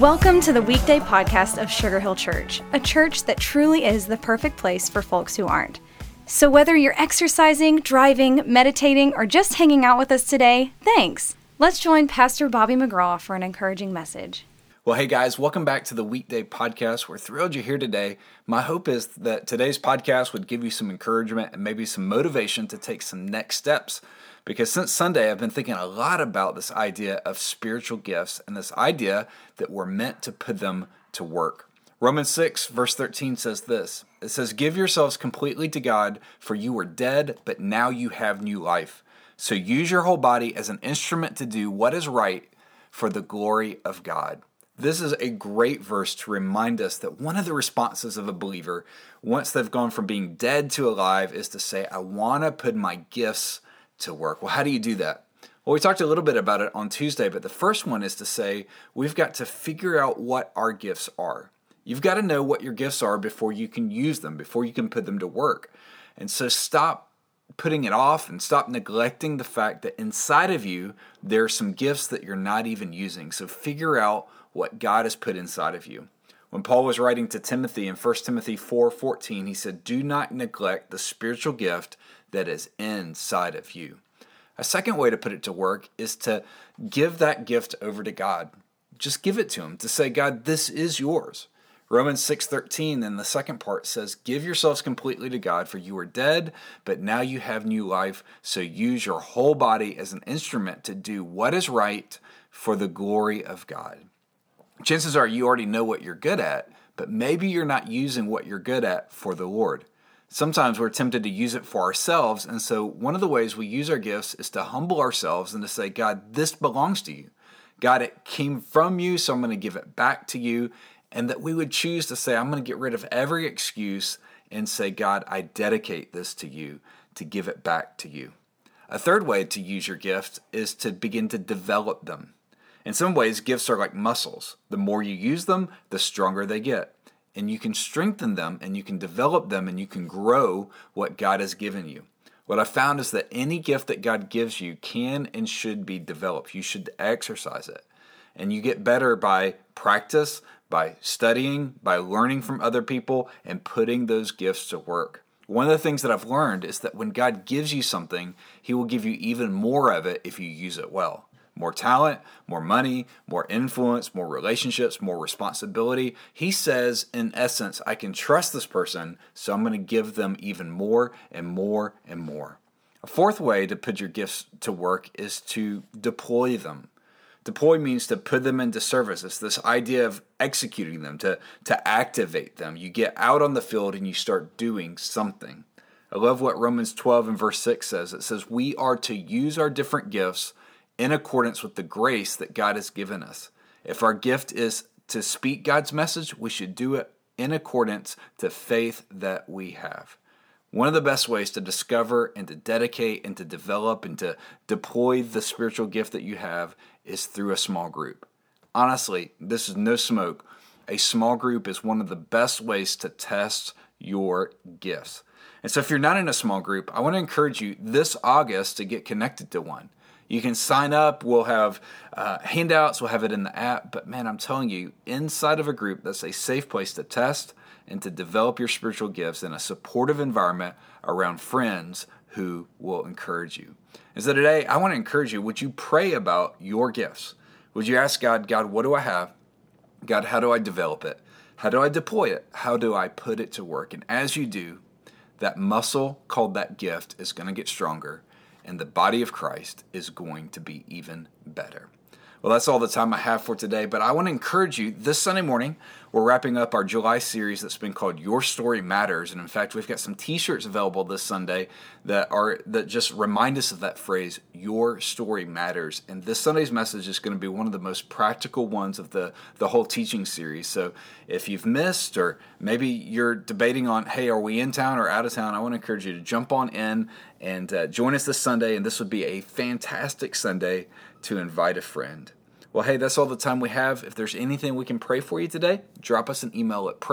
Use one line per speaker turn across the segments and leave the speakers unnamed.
Welcome to the weekday podcast of Sugar Hill Church, a church that truly is the perfect place for folks who aren't. So whether you're exercising, driving, meditating, or just hanging out with us today, thanks. Let's join Pastor Bobby McGraw for an encouraging message.
Well, hey guys, welcome back to the weekday podcast. We're thrilled you're here today. My hope is that today's podcast would give you some encouragement and maybe some motivation to take some next steps. Because since Sunday, I've been thinking a lot about this idea of spiritual gifts and this idea that we're meant to put them to work. Romans 6 verse 13 says this. It says, "Give yourselves completely to God, for you were dead, but now you have new life. So use your whole body as an instrument to do what is right for the glory of God." This is a great verse to remind us that one of the responses of a believer, once they've gone from being dead to alive, is to say, I want to put my gifts to work. Well, how do you do that? Well, we talked a little bit about it on Tuesday, but the first one is to say we've got to figure out what our gifts are. You've got to know what your gifts are before you can use them, before you can put them to work. And so stop putting it off and stop neglecting the fact that inside of you, there are some gifts that you're not even using. So figure out what God has put inside of you. When Paul was writing to Timothy in 1 Timothy 4:14, he said, "Do not neglect the spiritual gift that is inside of you." A second way to put it to work is to give that gift over to God. Just give it to him, to say, God, this is yours. Romans 6:13 in the second part says, "Give yourselves completely to God, for you are dead, but now you have new life. So use your whole body as an instrument to do what is right for the glory of God." Chances are you already know what you're good at, but maybe you're not using what you're good at for the Lord. Sometimes we're tempted to use it for ourselves, and so one of the ways we use our gifts is to humble ourselves and to say, God, this belongs to you. God, it came from you, so I'm going to give it back to you. And that we would choose to say, I'm going to get rid of every excuse and say, God, I dedicate this to you, to give it back to you. A third way to use your gift is to begin to develop them. In some ways, gifts are like muscles. The more you use them, the stronger they get. And you can strengthen them, and you can develop them, and you can grow what God has given you. What I found is that any gift that God gives you can and should be developed. You should exercise it. And you get better by practice, by studying, by learning from other people, and putting those gifts to work. One of the things that I've learned is that when God gives you something, He will give you even more of it if you use it well. More talent, more money, more influence, more relationships, more responsibility. He says, in essence, I can trust this person, so I'm going to give them even more and more and more. A fourth way to put your gifts to work is to deploy them. Deploy means to put them into service. It's this idea of executing them, to activate them. You get out on the field and you start doing something. I love what Romans 12 and verse 6 says. It says, we are to use our different gifts in accordance with the grace that God has given us. If our gift is to speak God's message, we should do it in accordance to faith that we have. One of the best ways to discover and to dedicate and to develop and to deploy the spiritual gift that you have is through a small group. Honestly, this is no smoke. A small group is one of the best ways to test your gifts. And so if you're not in a small group, I want to encourage you this August to get connected to one. You can sign up. We'll have handouts. We'll have it in the app. But man, I'm telling you, inside of a group, that's a safe place to test and to develop your spiritual gifts in a supportive environment around friends who will encourage you. And so today, I want to encourage you, would you pray about your gifts? Would you ask God, God, what do I have? God, how do I develop it? How do I deploy it? How do I put it to work? And as you do, that muscle called that gift is going to get stronger, and the body of Christ is going to be even better. Well, that's all the time I have for today, but I want to encourage you, this Sunday morning, we're wrapping up our July series that's been called Your Story Matters. And in fact, we've got some t-shirts available this Sunday that just remind us of that phrase, Your Story Matters. And this Sunday's message is going to be one of the most practical ones of the whole teaching series. So if you've missed, or maybe you're debating on, hey, are we in town or out of town? I want to encourage you to jump on in and join us this Sunday. And this would be a fantastic Sunday to invite a friend. Well, hey, that's all the time we have. If there's anything we can pray for you today, drop us an email at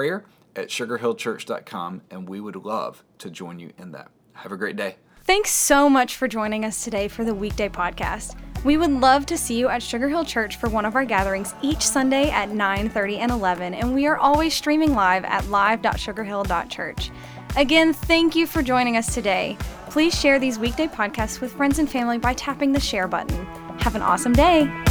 prayer@sugarhillchurch.com, and we would love to join you in that. Have a great day.
Thanks so much for joining us today for the weekday podcast. We would love to see you at Sugar Hill Church for one of our gatherings each Sunday at 9:30 and 11, and we are always streaming live at live.sugarhill.church. Again, thank you for joining us today. Please share these weekday podcasts with friends and family by tapping the share button. Have an awesome day.